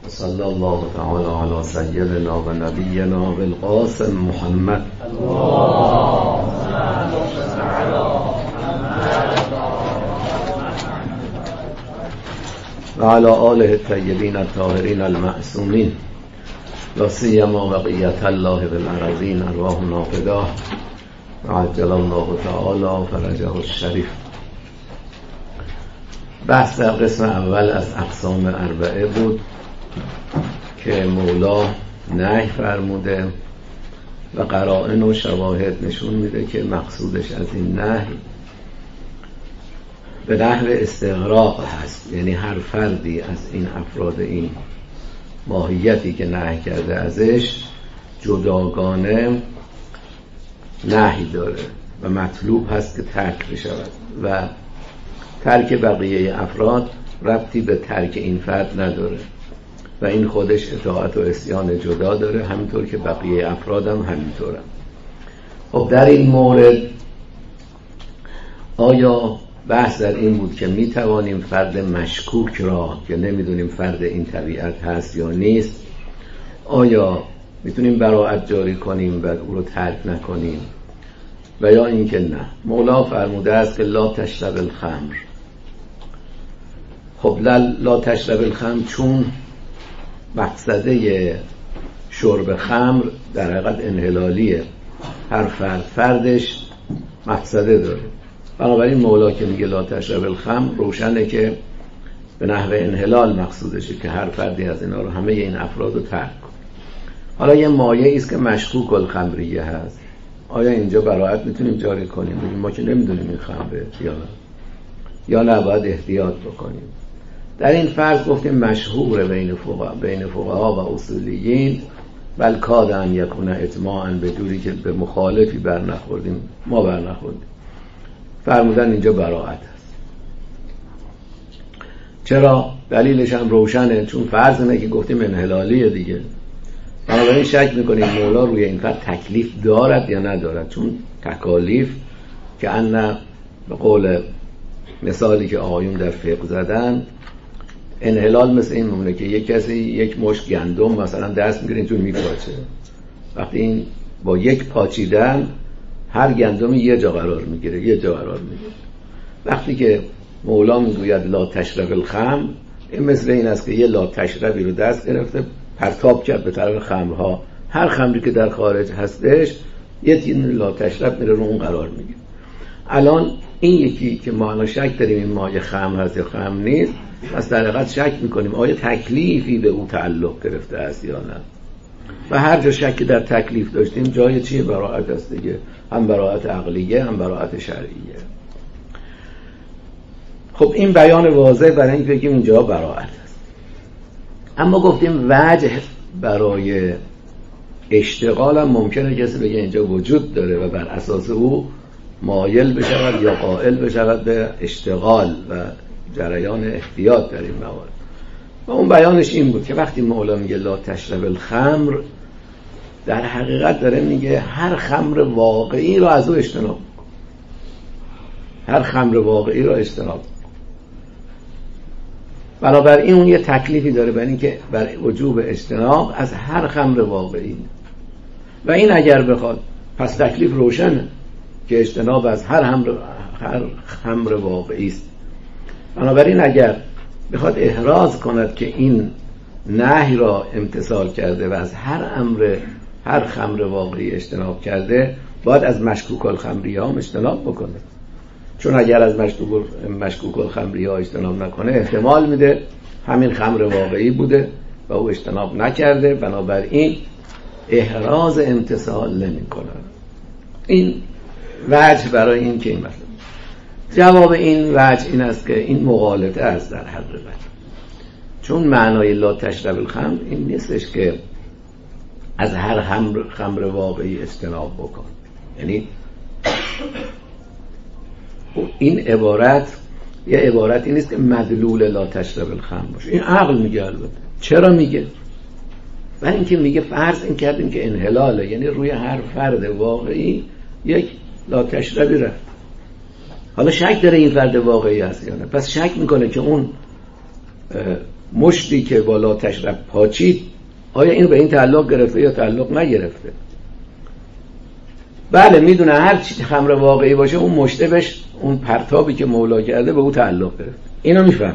صلی الله تعالی علی سیدنا و نبینا بالقاسم محمد و علی آله الطیبین الطاهرین المعصومین لا سیما بقیة الله بالارضین ارواح نافداه و عجل الله تعالی فرجه الشریف. بحث در قسم اول از اقسام اربعه بود که مولا نهی فرموده و قرائن و شواهد نشون میده که مقصودش از این نهی به نحو استغراق هست، یعنی هر فردی از این افراد این ماهیتی که نهی کرده ازش جداگانه نهی داره و مطلوب هست که ترک بشود و ترک بقیه افراد ربطی به ترک این فرد نداره و این خودش اطاعت و عصیان جدا داره، همینطور که بقیه افراد هم همینطورن. خب در این مورد آیا بحث در این بود که می توانیم فرد مشکوک را که نمیدونیم فرد این طبیعت هست یا نیست، آیا میتونیم براءت جاری کنیم و او رو ترک نکنیم و یا اینکه نه؟ مولا فرموده است که لا تشرب الخمر. خب لا تشرب الخمر چون مقصده شرب خمر در حقیقت انحلالیه، هر فردش مقصده داره، بنابراین مولا که میگه لا تشرب الخمر روشنه که به نحو انحلال مقصودشه که هر فردی از اینا رو، همه این افراد رو ترک کنه. حالا یه مایه ایست که مشکوک الخمریه هست، آیا اینجا براءت میتونیم جاری کنیم؟ بگیم ما که نمیدونیم این خمره یا نه باید احتیاط بکنیم؟ در این فرض گفتیم مشهور بین فقها و اصولیین، بل کاد ان یکون اجماعا، به جوری که به مخالفی برنخوردیم، ما برنخوردیم، فرمودن اینجا براءت است. چرا؟ دلیلش هم روشنه، چون فرض اینه که گفتیم انحلالیه دیگه، بنابراین شک میکنیم مولا روی این فرد تکلیف دارد یا ندارد، چون تکالیف که ان به قول مثالی که آقایون در فقه زدن، انحلال مثل این مونه که یک کسی یک مشت گندم مثلا دست میگیره اینجور میپاچه، وقتی این با یک پاچیدن هر گندمی یه جا قرار میگیره. وقتی که مولا میگوید لا تشرب الخمر، این مثل این است که یه لا تشربی رو دست گرفته پرتاب کرد به طرف خمرها، هر خمری که در خارج هستش یه تین لا تشرب میره رو اون قرار میگیره. الان این یکی که ما الان شک داریم این مایه خمر هست یا خمر نیست، پس در حقیقت شک میکنیم آیا تکلیفی به او تعلق گرفته است یا نه، و هر جا شک در تکلیف داشتیم جای چیه؟ براءت است دیگه، هم براءت عقلیه هم براءت شرعیه. خب این بیان واضح برای اینکه بگیم اینجا براءت است. اما گفتیم وجه برای اشتغال هم ممکنه کسی بگه اینجا وجود داره و بر اساس او مایل بشود یا قائل بشود به اشتغال و جریان احتیاط در این موارد. و اون بیانش این بود که وقتی مولا میگه لا تشرب الخمر، در حقیقت داره میگه هر خمر واقعی رو از او اجتناب کن، هر خمر واقعی رو اجتناب کن. بنابراین اون یه تکلیفی داره برای اینکه بر وجوب اجتناب از هر خمر واقعی، و این اگر بخواد پس تکلیف روشنه که اجتناب از هر خمر واقعی است. بنابراین اگر بخواد احراز کند که این نهی را امتثال کرده و از هر خمر واقعی اجتناب کرده، باید از مشکوک الخمریه ها اجتناب بکنه، چون اگر از مشکوک الخمریه ها اجتناب نکنه احتمال میده همین خمر واقعی بوده و او اجتناب نکرده، بنابراین احراز امتثال نمی کنه. این وجه برای این که این مثلا جواب این وجه این است که این مغالطه است در حقیقت، چون معنای لا تشرب الخمر این نیستش که از هر خمر واقعی اجتناب بکن، یعنی این عبارت یه عبارتی نیست که مدلول لا تشرب الخمر باشه. این عقل میگه. البته چرا میگه؟ برای اینکه میگه فرض این کردیم که انحلاله، یعنی روی هر فرد واقعی یک لا تشربی رفت. حالا شک داره این فرد واقعی هست یا نه، پس شک میکنه که اون مشتی که بالا تشرب پاچید، آیا این به این تعلق گرفته یا تعلق نگرفته؟ بله میدونه هر چی خمر واقعی باشه اون مشته بهش، اون پرتابی که مولا کرده به اون تعلق گرفته. اینو میفهمه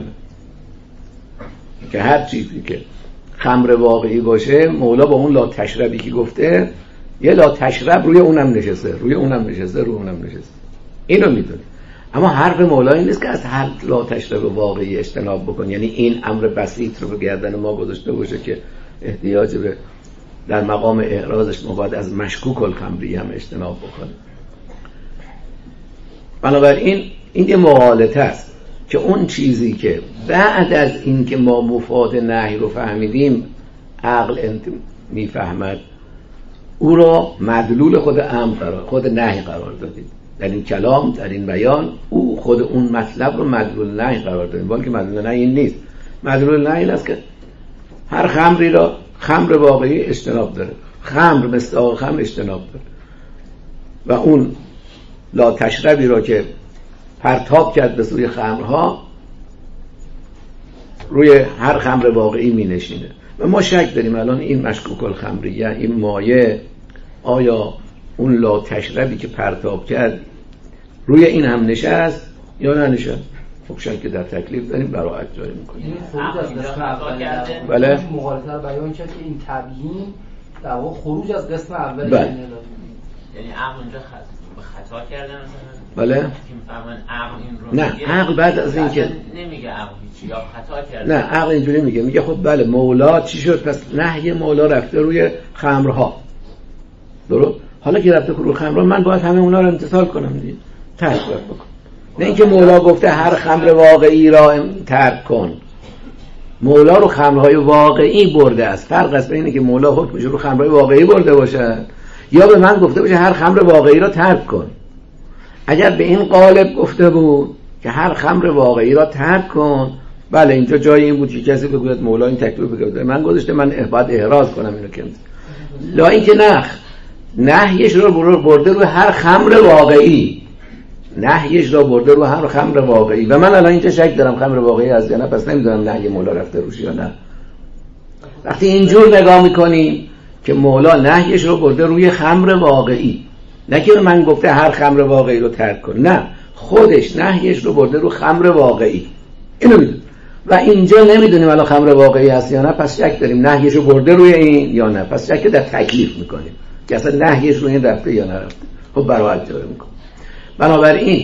که هر چیزی که خمر واقعی باشه مولا با اون لا تشربی که گفته یه لا تشرب روی اونم نشسته، روی اونم نشسته، روی اونم نشسته. اینو میدونه. اما حرف مولا این نیست که از هر لا تشرب واقعی اجتناب بکن، یعنی این امر بسیط رو به گردن ما گذاشته باشه که احتیاج به در مقام اعراضش ما باید از مشکوک الخمری هم اجتناب بکنیم. بنابراین این یه مغالطه است که اون چیزی که بعد از این که ما مفاد نهی رو فهمیدیم عقل میفهمد، او را مدلول خود امر قرار، خود نهی قرار دادیم. در این کلام، در این بیان او خود اون مطلب رو مدلول نهی قرار دادیم، ولی که مدلول نهی این نیست. مدلول نهی این است که هر خمری را خمر واقعی اجتناب داره، خمر مثل خمر اجتناب داره و اون لا تشربی را که پرتاب کرد به سوی خمرها روی هر خمر واقعی می نشینه. و ما شک داریم الان این مشکوک الخمریه، این مایه، آیا اون لا تشربی که پرتاب کرد روی این هم نشست یا ننشست؟ خب شک در تکلیف داریم، براعت جاری میکنیم. این خروج از قسم اول بله مغالطه رو بیان کرد که این تبیین در واقع خروج از قسم اول، بله. یعنی عقل اونجا خطا کرده مثلا؟ بله. که میفهمن عقل این رو نه میگه، عقل بعد از این که نمیگه عقل چی یا خطا کرده. نه عقل اینجوری میگه خب بله مولا چی شد، پس نهی مولا رفته روی خمرها، درست؟ حالا که رفته روی خمرها من باید همه اونا رو امتثال کنم دیگه، ترک بکنم. نه اینکه مولا گفته هر خمر واقعی را ترک کن، مولا رو خمرهای واقعی برده است. فرق است بین اینکه مولا حکمش رو خمرهای واقعی برده باشه یا به من گفته باشه هر خمر واقعی را ترک کن. اگر به این قالب گفته بود که هر خمر واقعی را ترک کن، بله اینجا جای این بود که کسی بگوید مولا این تکلیف بگوید من گذاشته من باید احراز کنم اینو که لا، این که نهیش رو برده روی هر خمر واقعی، نهیش را برده رو هر خمر واقعی. و من الان اینجا شک دارم خمر واقعی از یا نه، پس نمیدونم نهی مولا رفته روش یا نه. وقتی اینجور نگاه میکنیم که مولا نهیش رو برده روی خمر واقعی، نه که من گفته هر خمر واقعی رو ترک کن، نه خودش نهیش رو برده رو خمر واقعی، اینو میدونیم. و اینجا نمیدونیم الان خمر واقعی هست یا نه، پس شک داریم نهیش رو برده روی این یا نه، پس شک در تکلیف میکنیم که اصلا نهیش رو این رفته یا نرفته. خب براعت جاری میکنیم. بنابراین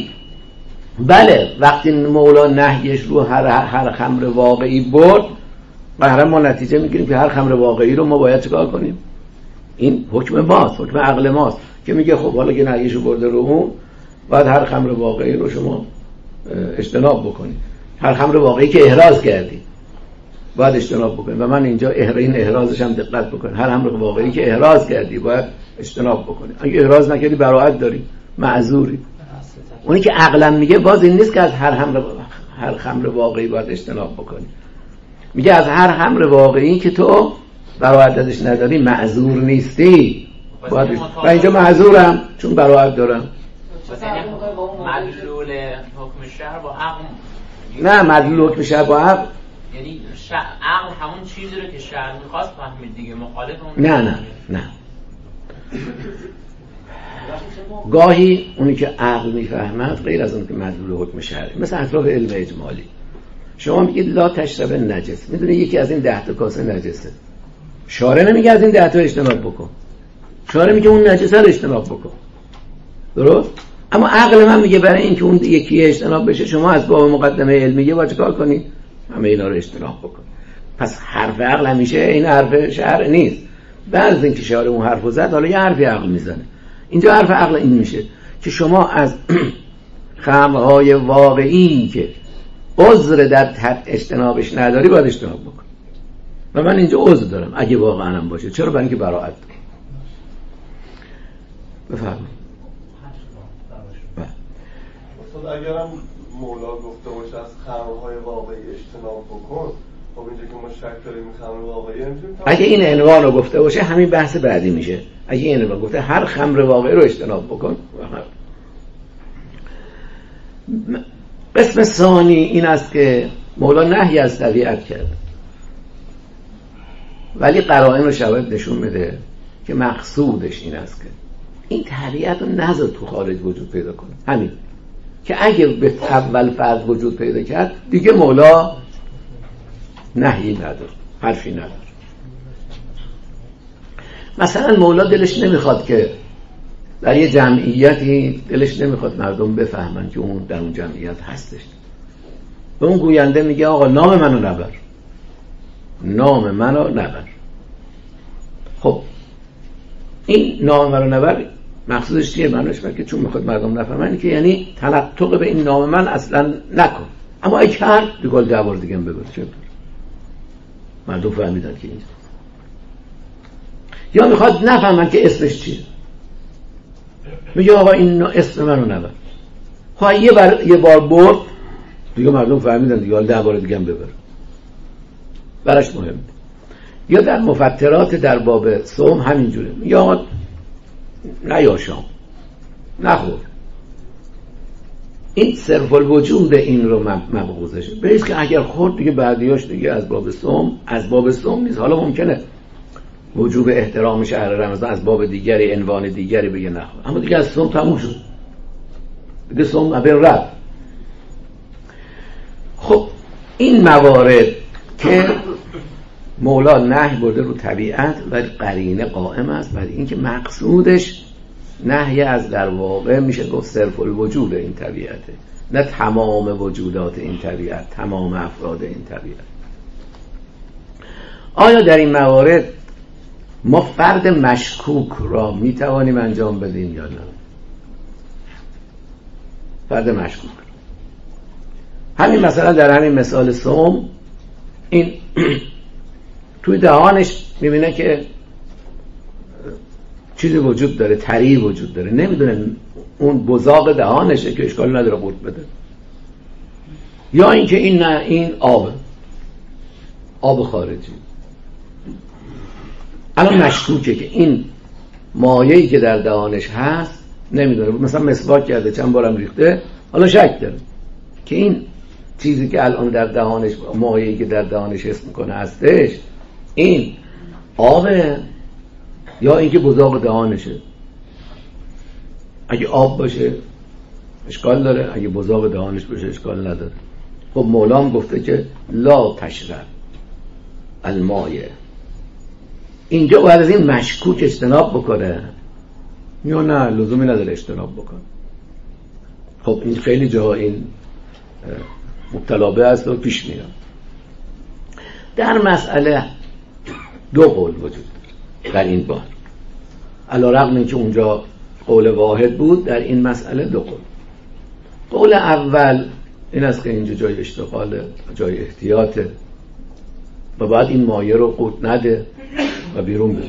بله وقتی مولا نهیش رو هر خمر واقعی برد، قهرم ما نتیجه میگیریم که هر خمر واقعی رو ما باید چکار کنیم؟ این حکم ماست، حکم عقل ماست که میگه خب حالا که نهیش رو برده رو اون، باید هر خمر واقعی رو شما اجتناب بکنید. هر خمر واقعی که احراز کردی باید اجتناب بکنید. و من اینجا این احرازش هم دقت بکنید. هر خمر واقعی که احراز کردی باید اجتناب بکنید. اگه احراز نکردی براءت داری، معذوری. اونی که عقلا میگه باز این نیست که از هر خمر واقعی باید اجتناب بکنی، میگه از هر خمر واقعی که تو براءت ازش نداری معذور نیستی باید. و اینجا معذورم چون براءت دارم. مدلول حکم شرع با عقل نه مدلول حکم شرع با عقل یعنی عقل همون چیزی رو که شرع میخواست فهمید دیگه، مخالف اون نه گاهی اونی که عقل میفهمد غیر از اون که مدلول حکم شرعی، مثل اطراف علم اجمالی شما میگید لا تشرب نجس، میدونی یکی از این 10 تا کاسه نجسه، شارع نمیگه از این 10 تا اجتناب بکن، شارع میگه اون نجسه رو اجتناب بکن، درست؟ اما عقل من میگه برای اینکه اون یکی اجتناب بشه شما از باب مقدمه علمیه باید چیکار کنی؟ همه اینا رو اجتناب بکن. پس حرف عقل همیشه این حرف شرع نیست. بعد از اینکه شارع اون حرفو زد حالا یه حرفی عقل میزنه. اینجا حرف عقل این میشه که شما از خمرهای واقعی که عذر در اجتنابش نداری باید اجتناب بکن. و من اینجا عذر دارم اگه واقعا هم باشه. چرا؟ برای اینکه براءت دارم. بفرمایید. اگرم مولا گفته باشه از خمرهای واقعی اجتناب بکن، خب اینجا که ما شک داریم این خمر واقعی نمیتونیم. اگه این عنوان رو گفته باشه همین بحث بعدی میشه. اگه این عنوان گفته هر خمر واقعی رو اجتناب بکن. قسم ثانی این است که مولا نهی از طبیعت کرد. ولی قرائن و شواهد نشون میده که مقصودش این است که این طبیعت رو نذار تو خارج وجود پیدا کنه. همین که اگه به اول فرض وجود پیدا کرد دیگه مولا نهی نداره، حرفی نداره. مثلا مولا دلش نمیخواد که در یه جمعیتی دلش نمیخواد مردم بفهمن که اون در اون جمعیت هستش. به اون گوینده میگه آقا نام منو نبر، نام منو نبر. خب این نام منو نبر مقصودش چیه؟ معنیش که چون میخواد مردم نفهمن که یعنی تنطق به این نام من اصلا نکن. اما ای کرد دیگه 10 بار دیگه هم بگو، چه مردم فهمیدن که اینجا. یا میخواد نفهمن که اسمش چیه، میگه آقا این اسم منو نبر. خب یه بار برد دیگه مردم فهمیدن دیگه 10 بار دیگه هم ببر، براش مهم. یا در مفترات در باب صوم همینجوره، میگه آقا نه یا شام نخور. این صرف الوجود این رو مبغوزشه، بهش که اگر خورد دیگه بعدیاش دیگه از باب صوم نیست. حالا ممکنه وجوب احترام شهر رمضان از باب دیگری، عنوان دیگری بگه نخور، اما دیگه از صوم تموم شد، دیگه صوم ابر رفت. خب این موارد که مولا نهی برده رو طبیعت ولی قرینه قائم است برای اینکه مقصودش نهی از در واقع میشه گفت صرف الوجود این طبیعته، نه تمام وجودات این طبیعت، تمام افراد این طبیعت. آیا در این موارد ما فرد مشکوک را میتوانیم انجام بدیم یا نه؟ فرد مشکوک همین مثلا در همین مثال صوم، این توی دهانش میبینه که چیزی وجود داره، طری وجود داره، نمیدونه اون بزاق دهانشه که اشکال نداره قورت بده. یا اینکه این نه، این آب خارجی. الان مشکوکه که این مایه‌ای که در دهانش هست نمیدونه، مثلا مسواک کرده چند بارم ریخته، حالا شک داره که این چیزی که الان در دهانش، مایه‌ای که در دهانش حس میکنه هستش، این آبه یا اینکه بزاق دهانشه. اگه آب باشه اشکال داره، اگه بزاق دهانش باشه اشکال نداره. خب مولا گفته که لا تشرب المایه، اینجا باید از این مشکوک اجتناب بکنه یا نه لزومی نداره اجتناب بکنه. خب این خیلی جاها این مبتلا به است و پیش میاد. در مسئله 2 قول وجود داره در این بار، علی‌رغم اینکه اونجا قول واحد بود، در این مسئله 2 قول. قول اول این است که اینجا جای اشتغاله، جای احتیاطه و بعد این مایه رو قوت نده و بیرون بده.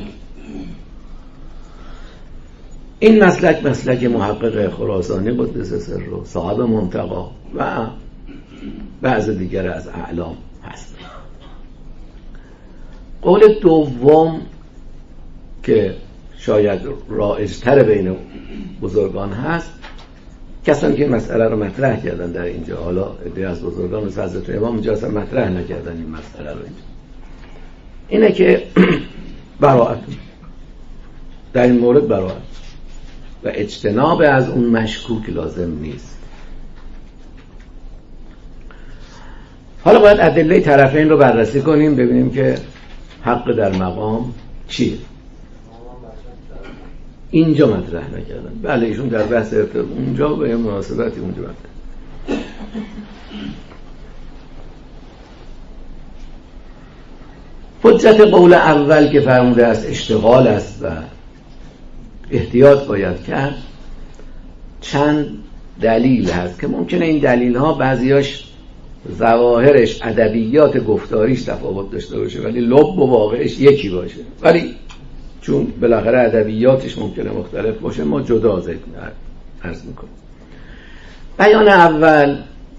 این مسلک محقق خراسانی قدس سره، صاحب منتقا و بعض دیگر از اعلام هست. قول دوم که شاید رایج‌تر بین بزرگان هست، کسانی که مسئله رو مطرح کردن در اینجا، حالا عده از بزرگان مثل حضرت امام اینجا اصلا مطرح نکردن این مسئله رو، اینه که براءت در این مورد، براءت و اجتناب از اون مشکوک لازم نیست. حالا باید ادله طرفین رو بررسی کنیم ببینیم که حق در مقام چیه. اینجا مطرح نکردن. بله ایشون در بحث اونجا به مناسبتی اونجا مطرح. حجت قول اول که فرموده است اشتغال است و احتیاط باید کرد، چند دلیل هست که ممکنه این دلیل ها بعضیاش ظواهرش، ادبیات گفتاریش تفاوت داشته باشه ولی لب و واقعش یکی باشه، ولی چون بالاخره ادبیاتش ممکنه مختلف باشه ما جدا عرض میکنیم. بیان اول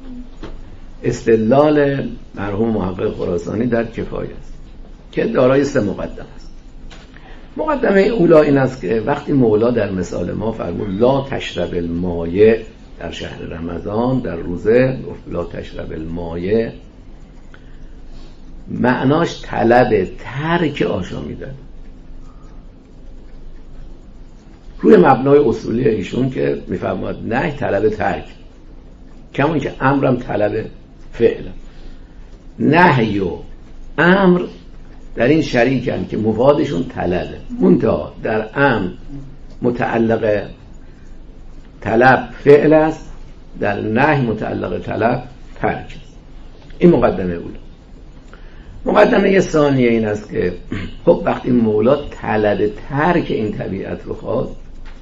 استدلال مرحوم محقق خراسانی در کفایه است که دارای 3 مقدمه است. مقدمه اولا این است که وقتی مولا در مثال ما فرمود لا تشرب المایه در شهر رمضان، در روزه گفت لا تشرب المایه، معناش طلب ترک آشامیدن. روی مبنای اصولی ایشون که میفرماد نه طلب ترک، کمون که امرم طلب فعل. نهی و امر در این شریکن که مفادشون طلبه، منتها در امر متعلق طلب فعل است، در نهی متعلق طلب ترک است. این مقدمه بود. مقدمه ثانیه این است که خب وقتی مولا طلب ترک این طبیعت رو خواست،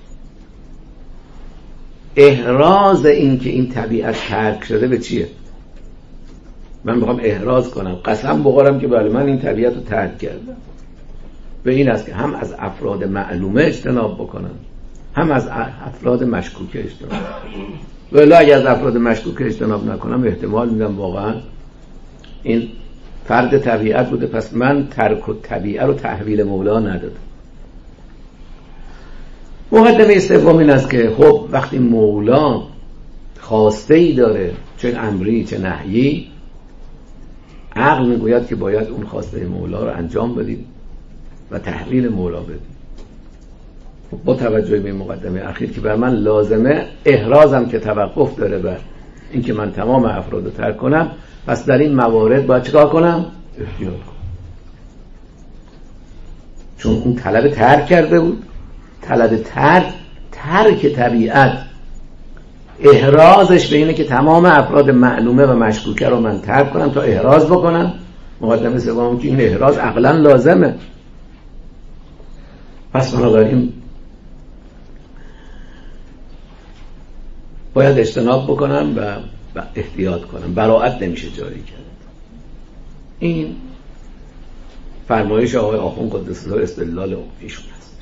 احراز این که این طبیعت ترک شده به چیه؟ من میخوام احراز کنم، قسم بخورم که بله من این طبیعت رو ترک کردم، به این است که هم از افراد معلومه اجتناب بکنم، هم از افراد مشکوکه اجتناب. ولی اگه از افراد مشکوکه اجتناب نکنم احتمال میدم واقعا این فرد طبیعت بوده، پس من ترک الطبیعه رو تحویل مولا ندادم. مقدمه سوم این است که خب وقتی مولا خواسته ای داره، چه امری چه نهیی، عقل میگوید که باید اون خواسته مولا رو انجام بدید و تحویل مولا بدید. با توجه به مقدمه اخیر که بر من لازمه احرازم که توقف داره بر این که من تمام افراد رو ترک کنم، پس در این موارد باید چیکار کنم؟ احتیاط کنم. چون اون طلب ترک کرده بود، طلب ترک طبیعت احرازش به اینه که تمام افراد معلومه و مشکوکه رو من ترک کنم تا احراز بکنم. مقدمه سوم که این احراز عقلا لازمه، پس بنابراین باید اجتناب بکنم و احتیاط کنم، براءت نمیشه جاری کرد. این فرمایش آقای آخوند قدس سره استدلال ایشون است.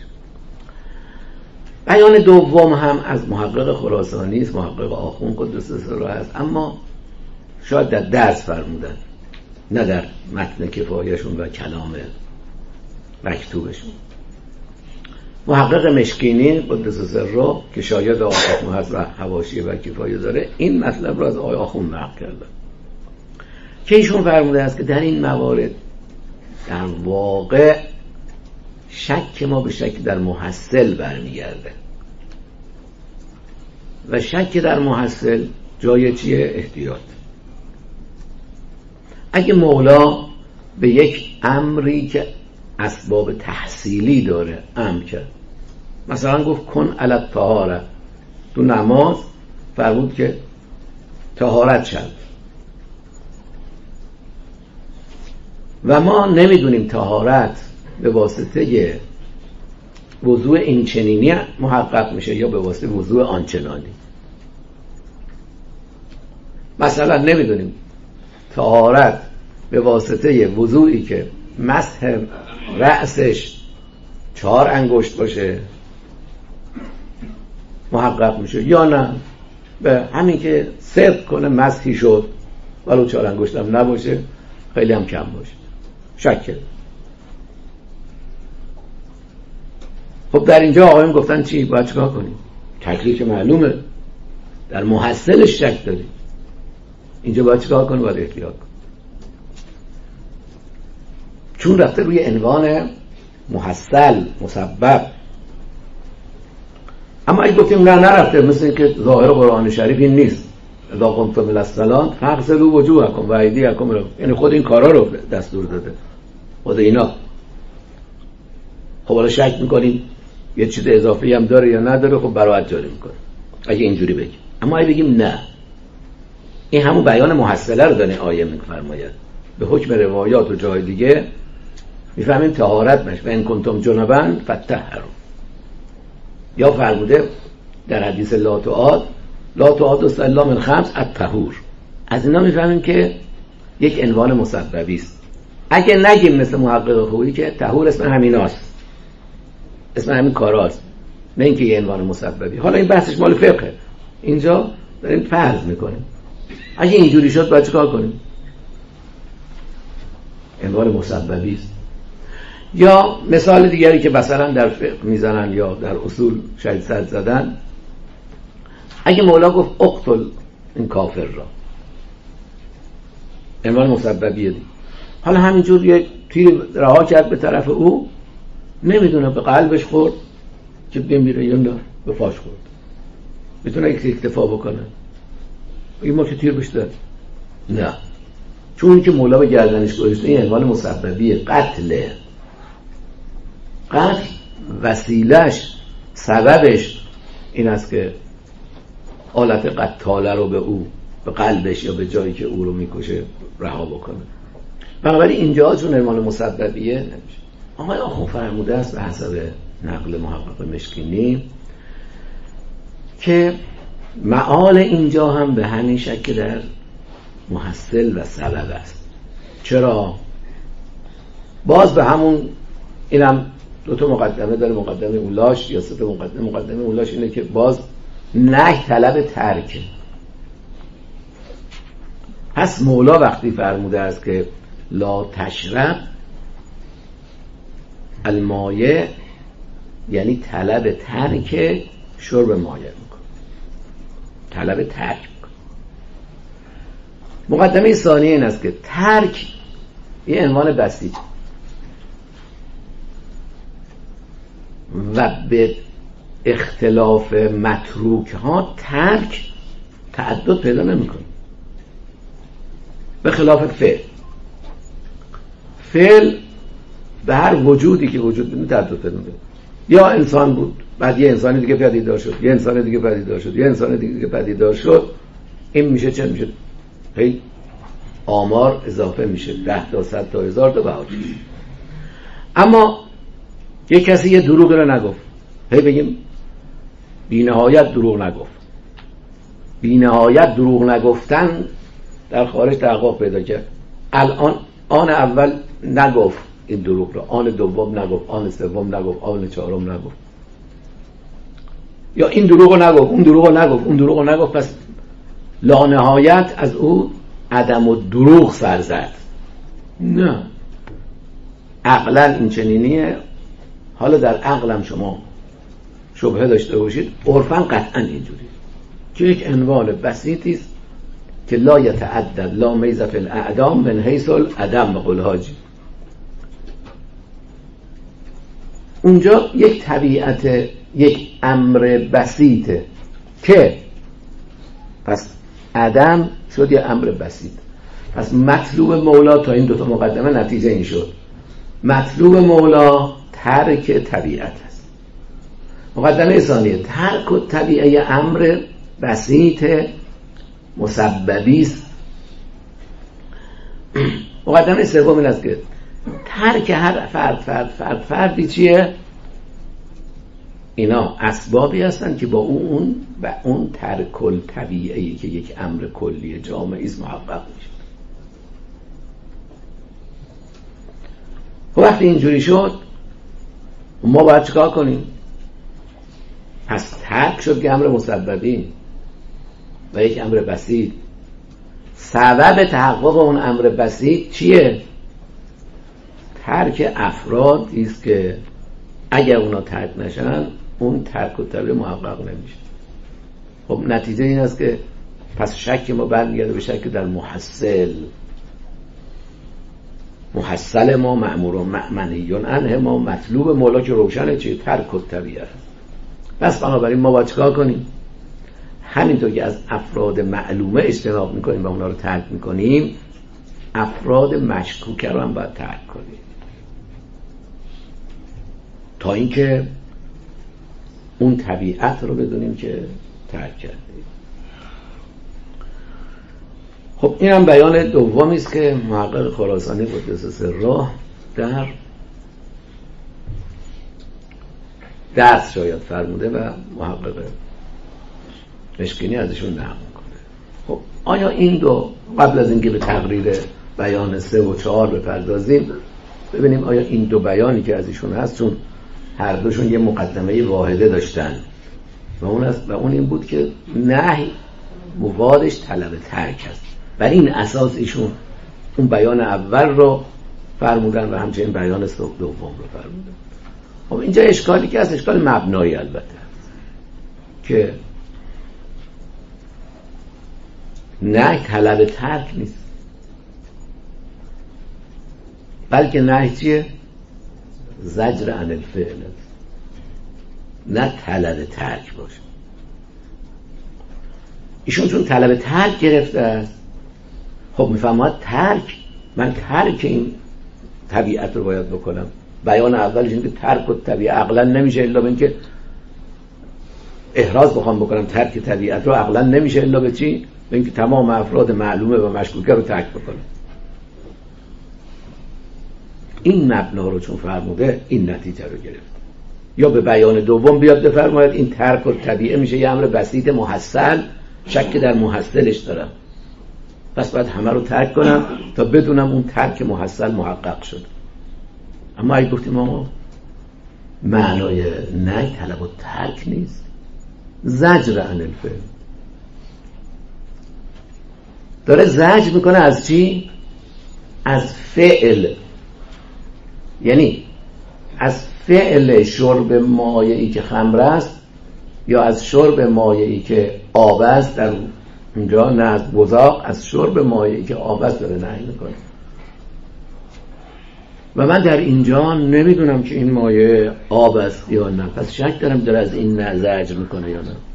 بیان دوم هم از محقق خراسانی است، محقق آخوند قدس سره است، اما شاید در درس فرمودن نه در متن کفایشون و کلام مکتوبشون. محقق مشکینی قدس سره که شاید آخوند هست و حواشی و کفایه داره، این مطلب را از آقای آخوند نقل کرده که ایشون فرموده است که در این موارد در واقع شک ما به شک در محصل برمیگرده و شک در محصل جای چیه؟ احتیاط. اگه مولا به یک امری که اسباب تحصیلی داره امر کرد، مثلا گفت کن علی الطهاره، تو نماز فرمود که طهارت شد و ما نمیدونیم طهارت به واسطه وضوء این چنینی محقق میشه یا به واسطه وضوء آنچنانی. مثلا نمیدونیم طهارت به واسطه وضوئی که مسح رأسش 4 انگشت باشه محقق میشه، یا نه به همین که صدق کنه مسحی شد ولو 4 انگشت هم نباشه، خیلی هم کم باشه، شکل. خب در اینجا آقایون گفتن چی؟ باید چیکار کنیم؟ تکلیف معلومه، در محصلش شک داریم، اینجا باید چیکار کنیم؟ باید احتیاط کنیم، چون رفته روی عنوان محصل مسبب. اما اگه گفتیم نه نرفته، مثل این که ظاهر قرآن شریف این نیست، اذا قمتم الی الصلاة فاغسلوا وجوهکم و ایدیکم، یعنی خود این کارا رو دستور داده، خود اینا. خب حالا شک میکنیم یه چیز اضافی هم داره یا نداره، خب براءت جاری میکنیم اگه اینجوری بگیم. اما اگه بگیم نه، این همون بیان محصله رو داره آیه میفرماید، به حکم روایات و جای دیگه میفهمیم طهارت مش و ان کنتم جنبا فطهروا، یا فرموده در حدیث لا تعاد الا من 5 الطهور. از اینا میفهمیم که یک عنوان مسببی است. اگه نگیم مثل محقق خویی که طهور اسم همیناست، اسم همین کاراست، نه اینکه یه عنوان مسببی. حالا این بحثش مال فقه، اینجا داریم فرض میکنیم. اگه اینجوری شد باید چیکار کنیم؟ عنوان مسببی است. یا مثال دیگری که مثلا در فقه میزنن یا در اصول شاید صد زدن، اگه مولا گفت اقتل این کافر را، عنوان مسببیه دی. حالا همینجور یک تیر رها کرد به طرف او، نمیدونه به قلبش خورد که بمیره یا نه به پاش خورد، میتونه اکتفا بکنه این ما که تیر بشته؟ نه، چون که مولا به گردنش گذاشته این عنوان مسببی قتله. قتل وسیلش، سببش این است که آلت قتاله رو به او، به قلبش یا به جایی که او رو میکشه رها بکنه. بنابراین اینجا چون عنوان مسببیه نمیشه. آقای آخوند فرموده است به حسب نقل محقق مشکینی که معال اینجا هم به همین شکل در محصل و سبب است. چرا؟ باز به همون، اینم دو تا مقدمه داره، مقدمه اولاش یا سه تا مقدمه اولاش اینه که باز نهی طلب ترکه. پس مولا وقتی فرموده است که لا تشرب المایه، یعنی طلب ترک شرب مایه میکن، طلب ترک میکن. مقدمه ثانیه این است که ترک یه عنوان بسیط و به اختلاف متروک ها ترک تعدد پیدا نمیکنه، به خلاف فعل به هر وجودی که وجود بدونه تعدد پیدا میکنه. یا انسان بود بعد یه انسان دیگه پدیدار شد، یه انسان دیگه پدیدار شد، یه انسان دیگه پدیدار شد، این میشه چه میشه؟ هی آمار اضافه میشه، 10 تا 100 تا 1000 تا بهاج. اما یه کسی یه دروغ رو نگفت، هی بگیم بی نهایت دروغ نگفت. بی نهایت دروغ نگفتن در خارج تحقق پیدا کرد. الان آن اول نگفت این دروغ رو، آن دوم نگفت، آن سوم نگفت، آن چهارم نگفت، یا این دروغ رو نگفت، اون دروغ رو نگفت، اون دروغ رو نگفت، پس لا نهایت از او عدم و دروغ سر زد. نه، عقلا این چنینیه. حالا در عقلم شما شبهه داشته باشید، عرفاً قطعاً اینجوری که یک عنوان بسیطی است که لا یتعدد لا میز فی الاعدام من حیث العدم به قول حاجی. اونجا یک طبیعت، یک امر بسیطه که پس عدم شد یه امر بسیط. پس مطلوب مولا تا این دوتا مقدمه نتیجه این شد، مطلوب مولا ترک طبیعت است. مقدمه ثانیه ترک و طبیعه امر بسیط مسببی است. مقدمه سوم این است که ترک هر فردی چیه؟ اینا اسبابی هستن که با اون ترک الطبیعی که یک امر کلی جامعی است محقق میشه. وقتی اینجوری شد ما باید چیکار کنیم؟ پس ترک شد که امر مسببی و یک امر بسیط. سبب تحقق اون امر بسیط چیه؟ ترک افرادی است که اگر اونا ترک نشن اون ترک الطبیعی محقق نمیشه. خب نتیجه این است که پس شک ما برمیگرده به شک در محصل ما مأمور و منهی عنه ما، مطلوب مولا که روشنه چیه؟ ترک الطبیعه. پس بنابراین ما باید چیکار کنیم؟ همینطور که از افراد معلومه اجتناب میکنیم و اونا رو ترک میکنیم، افراد مشکوکه رو هم باید ترک کنیم تا اینکه اون طبیعت رو بدونیم که ترک کردیم. خب این هم بیان دومی است که محقق خراسانی قدس سره در درس شاید فرموده و محقق مشکینی ازشون نقل میکنه. خب آیا این دو، قبل از اینکه به تقریر بیان 3 و 4 بپردازیم، ببینیم آیا این دو بیانی که ازشون هست، چون هر دوشون یه مقدمه واحده داشتن و اون این بود که نهی موادش طلب ترک است، بر این اساس ایشون اون بیان اول رو فرمودن و همچنین بیان دوم رو فرمودن. خب اینجا اشکالی که هست، اشکال مبنایی البته، که نه طلب ترک نیست، بلکه نهی چیه؟ زجر عن الفعل، نه طلب ترک باشه. ایشون چون طلب ترک گرفته است، خب میفهمد ترک، من ترک این طبیعت رو باید بکنم. بیان اولش این که ترک و طبیعت عقلا نمیشه الا به اینکه احراز بخوام بکنم ترک طبیعت رو عقلا نمیشه الا به چی؟ به اینکه تمام افراد معلومه و مشکوکه رو ترک بکنم. این مبنا رو چون فرموده این نتیجه رو گرفت. یا به بیان دوم بیاد بفرماید این ترک و طبیعه میشه یه امر بسیط محصل، شک در محصلش دارم، پس باید همه رو ترک کنم تا بدونم اون ترک محصل محقق شد. اما اگه گفتیم آقا معنای نه طلب و ترک نیست، زجر عن الفعل، داره زجر میکنه از چی؟ از فعل، یعنی از فعل شرب مایعی که خمر است یا از شرب مایعی که آب است. در اونجا نه از بزاق، از شرب مایعی که آب است داره نهی میکنه. و من در اینجا نمیدونم که این مایع آب است یا نه، پس شک دارم داره از این نه زجر میکنه یا نه.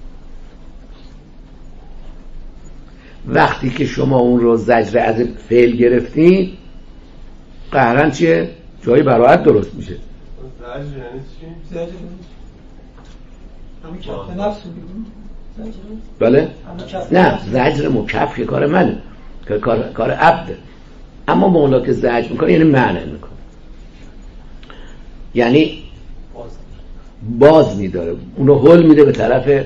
وقتی که شما اون رو زجر از فعل گرفتید قهرن چیه؟ جای براحت درست میشه. زجر یعنی چی؟ زجر همون کف نفس رو بگیم. بله؟ نه زجر مکف که کار منه، کار عبده. اما مولا که زجر میکنه یعنی معنی میکنه، یعنی باز میداره، اونو هل میده به طرف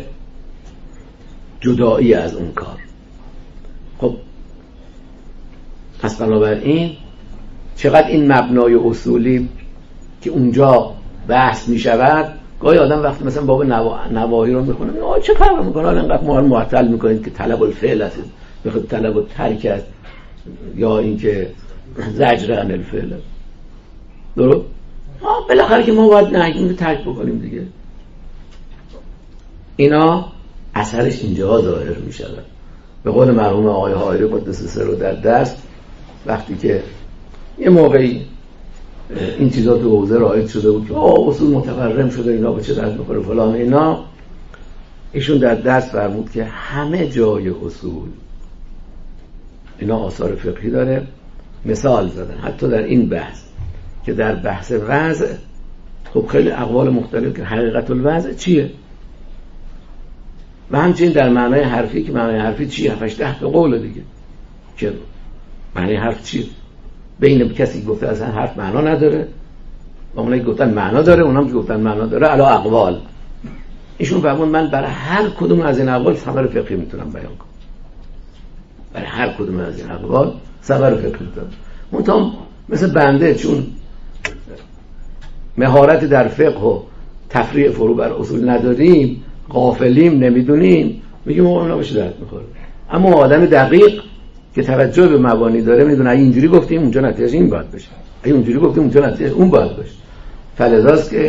جدایی از اون کار. خب پس بنابراین چقدر این مبنای اصولی که اونجا بحث میشود، گاهی آدم وقتی مثلا باب نواهی رو میخونه چه فرق میکنه حالا اینقدر معطل میکنید که طلب الفعل است، بخواد طلب الترک است یا اینکه زجر عن الفعل. درست؟ بالاخره که ما باید نهی رو ترک بکنیم دیگه. اینا اثرش اینجا ظاهر میشود. به قول مرحوم آقای حائری قدس سره در دست، وقتی که یه موقعی این چیزا تو حوزه رایج شده بود که اصول متورم شده اینا به چه درد میخوره فلان اینا، ایشون در دست فرمود که همه جای اصول اینا آثار فقهی داره. مثال زدن حتی در این بحث که در بحث وضع خب خیلی اقوال مختلف که حقیقت الوضع چیه، و همچنین در معنای حرفی که معنای حرفی چیه، 7-8 قول دیگه که معنای حرف چیه. بین کسی گفته اصلا حرف معنا نداره و اونایی که گفتن معنا داره، اونام که گفتن معنا داره، علا اقوال. ایشون فرمود من برای هر کدوم از این اقوال ثمر فقهی میتونم بیان کنم، برای هر کدوم از این اقوال ثمر فقهی میتونم. منتها مثل بنده چون مهارت در فقه و تفریع فرو بر اصول نداریم، غافلیم، نمیدونیم، میگیم اونا بشه درد میخوره. اما آدم دقیق که توجه به مبانی داره میدونه اگه اینجوری گفتیم اونجا نتیجه این باید بشه، اگه اونجوری گفتیم اونجا نتیجه اون باید بشه. فلذاست که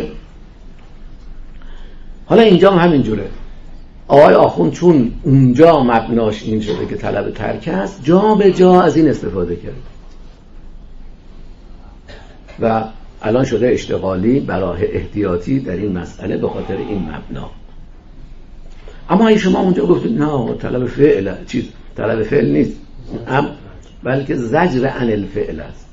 حالا اینجا هم همینجوره. آقای آخوند چون اونجا مبناش این شده که طلب ترک است، جا به جا از این استفاده کرد و الان شده اشتغالی برای احتیاطی در این مسئله به خاطر این مبنا. اما اگه شما اونجا گفتید نه طلب فعل، چیز طلب فعل نیست، بلکه زجر عن الفعل است،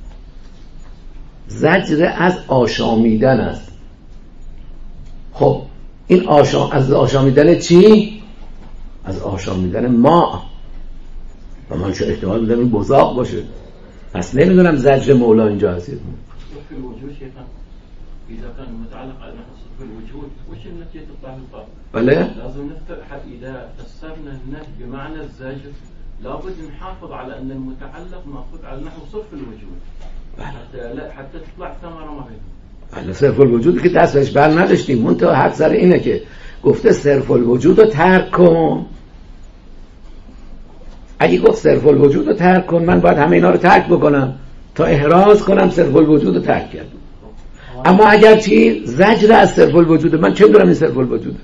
زجر از آشامیدن است. خب این از آشامیدن چی؟ از آشامیدن ما، و من چه احتمال میدم این بزاق باشه، پس نمیدونم زجر مولا اینجا هستید. في الوجود شيخا إذا كان متعلق على في الوجود وش النتيجة تطلع الفرق؟ بله؟ لازم نفتح إذا فسرنا النهي بمعنى الزجر لابد نحافظ على أن المتعلق مأخوذ على نحو صرف الوجود حتى تطلع ثمرة ما بينهم. بله صرف الوجود که دستش بر نداشتیم، منتها حد سر اینه که گفته صرف الوجود رو ترک کن. اگه گفت صرف الوجود رو ترک کن، من باید همه اینا رو ترک بکنم تا احراز کنم صرف الوجود رو ترک کردم. اما اگر چی زجر از صرف الوجود، من چه می‌دونم این صرف الوجود،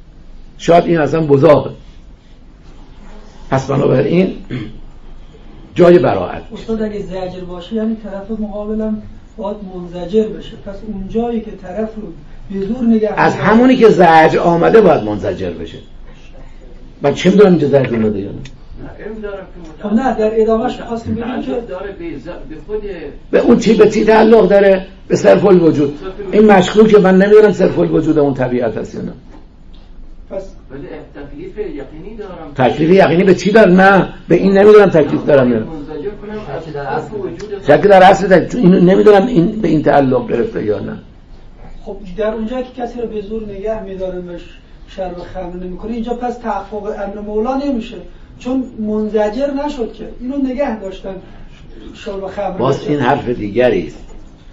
شاید این اصلا بزاقه. پس بنابراین جای براعت. استاد اگه زجر باشه یعنی طرف مقابلم باید منزجر بشه، پس اون جایی که طرف رو به زور نگه از همونی که زجر آمده باید منزجر بشه. من چه میدونم اینجا زجر اومده یا نه؟ خب نه در ادامهش خواستیم بگیم که داره به خود به اون چی به چی تعلق داره؟ به صرف الوجود. این مشکوکه، من نمیدونم صرف الوجود اون طبیعت هست یا نه. پس ولی تکلیف یقینی دارم. تکلیف یقینی به چی دارم؟ نه به این نمیدونم تکلیف دارم. منزجر کنم از وجود شک در اصل چون اینو نمیدونم این به این تعلق گرفته یا نه. خب در اونجا که کسی رو به زور نگه می‌دارن و شرب خمر نمی‌کنه، اینجا پس تحقق امر مولا نمیشه، چون منزجر نشد که اینو نگه داشتن شرب خمر. باز این حرف دیگری است.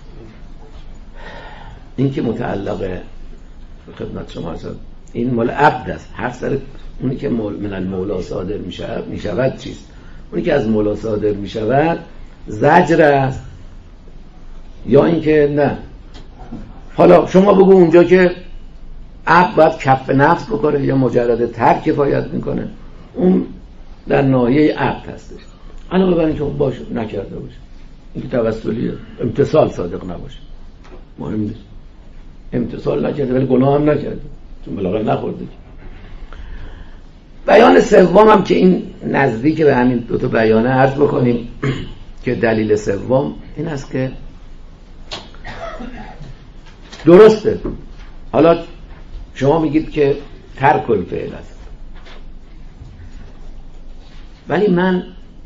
این که متعلق خدمت شما هست، این مال عبد است. حرف سر اونی که من المولا صادر میشود چیست؟ اونی که از مولا صادر میشود زجر است یا اینکه نه. حالا شما بگو اونجا که عبد باید کف نفس بکنه یا مجرد ترک کفایت میکنه، اون در ناحیه عبد هستش. علاوه بر اینکه باشه نکرده باشه، این که توسلیه، امتصال صادق نباشه، مهم نیست. امتصال نکرده ولی گناه هم نکرده، چون بلاغت نخورده. بیان سوم هم که این نزدیک به همین دو تا بیانه عرض بکنیم که دلیل سوم این است که درسته حالا شما میگید که ترک الفعل است، ولی من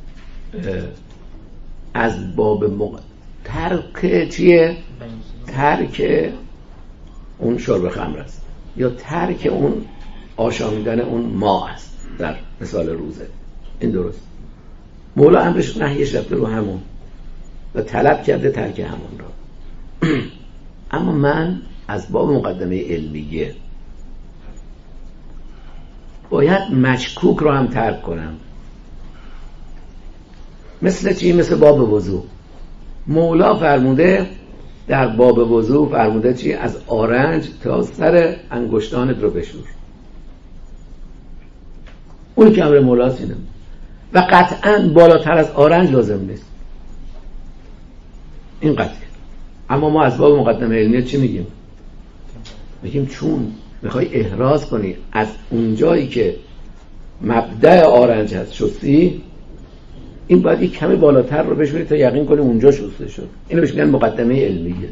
از باب ترک چیه؟ ترک اون شرب خمر است یا ترک اون آشامیدن اون ماء است در مثال روزه. این درست. مولا امرش نهیش رفته رو همون و طلب کرده ترک همون را. اما من از باب مقدمه علمیه باید مشکوک رو هم ترک کنم. مثل چی؟ مثل باب وضو. مولا فرموده در باب وضو فرموده چی؟ از آرنج تا سر انگشتانت رو بشور. اون که امر مولاست اینه و قطعا بالاتر از آرنج لازم نیست، این قطعه. اما ما از باب مقدمه علمیه چی میگیم؟ میگیم چون میخوای احراز کنی از اونجایی که مبدأ آرنج هست شستی، این باید یک کمی بالاتر رو بشوری تا یقین کنی اونجا شسته شد. اینو بهش میگن مقدمه علمیه.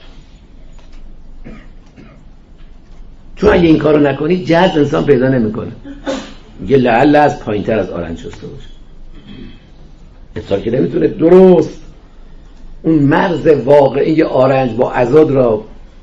چون اگه این کارو نکنی جذب انسان پیدا نمیکنه. میگه لعل از پایینتر از آرنج شسته باشه. انسان که نمیتونه درست اون مرز واقعی آرنج با ازاد را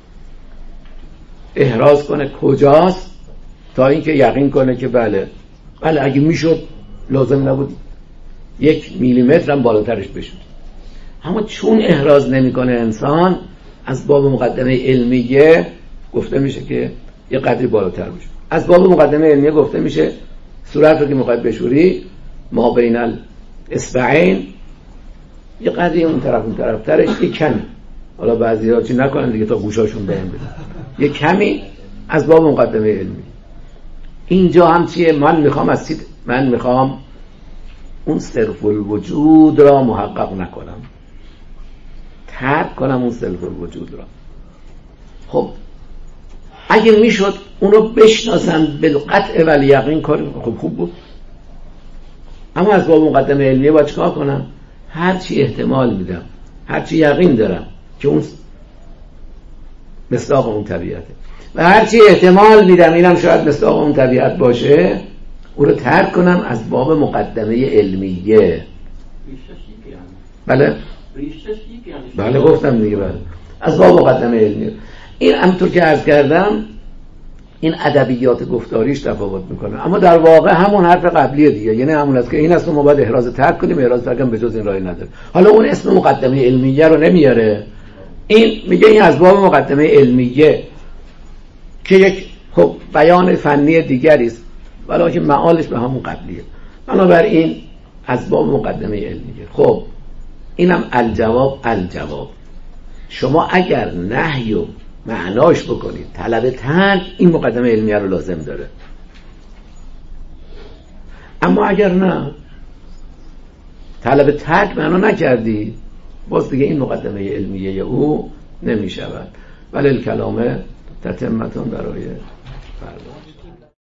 احراز کنه کجاست تا اینکه یقین کنه که بله اگه میشد لازم نبود 1 میلیمتر هم بالاترش بشود. اما چون احراز نمیکنه انسان، از باب مقدمه علمیه گفته میشه که یه قدری بالاتر بشه. از باب مقدمه علمیه گفته میشه صورت رو که میخواد بشوری ما بین الاصبعین یه قدری اون طرف ترش یه کمی، حالا بعضی‌ها چی نکنن دیگه تا گوشاشون برن بدن، یه کمی از باب مقدمه علمی. اینجا هم چیه؟ من میخوام اون صرف الوجود را محقق نکنم، ترک کنم اون صرف الوجود را. خب اگه میشد اونو بشناسم بالقطع ولی یقین کنم، خب خوب بود. اما از باب مقدمه علمیه باید چکار کنم؟ هرچی احتمال میدم، هرچی یقین دارم که اون مصداق اون طبیعته و هرچی احتمال میدم اینم شاید مصداق اون طبیعت باشه، اون رو ترک کنم از باب مقدمه علمیه. بله گفتم دیگه، بله از باب مقدمه علمیه. این همونطور که عرض کردم این ادبیات گفتاریش تفاوت میکنه، اما در واقع همون حرف قبلیه دیگه، یعنی همون است که این است ما باید احراز ترک کنیم، احراز ترک هم به جز این راهی نداره. حالا اون اسم مقدمه علمیه رو نمیاره، این میگه این از باب مقدمه علمیه که یک خب بیان فنی دیگری است ولی که معالش به همون قبلیه. بنابراین از باب مقدمه علمیه. خب اینم الجواب شما اگر نهی و معناش بکنید طلب ترک، این مقدمه علمیه رو لازم داره. اما اگر نه طلب ترک معنا نکردی، باز دیگه این مقدمه علمیه او نمی شود. ولی الکلامه تتمتون برای فردا.